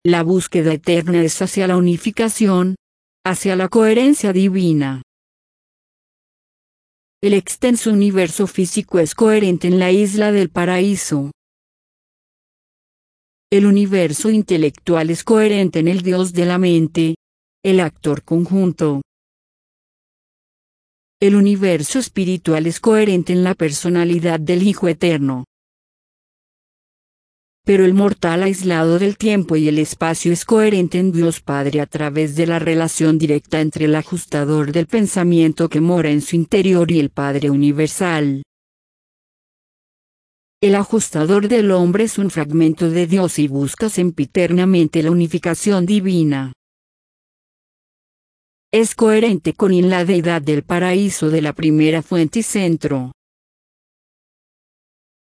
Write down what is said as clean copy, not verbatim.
La búsqueda eterna es hacia la unificación, hacia la coherencia divina. El extenso universo físico es coherente en la isla del paraíso. El universo intelectual es coherente en el Dios de la mente, el actor conjunto. El universo espiritual es coherente en la personalidad del Hijo Eterno. Pero el mortal aislado del tiempo y el espacio es coherente en Dios Padre a través de la relación directa entre el ajustador del pensamiento que mora en su interior y el Padre universal. El ajustador del hombre es un fragmento de Dios y busca sempiternamente la unificación divina. Es coherente con la deidad del paraíso de la primera fuente y centro.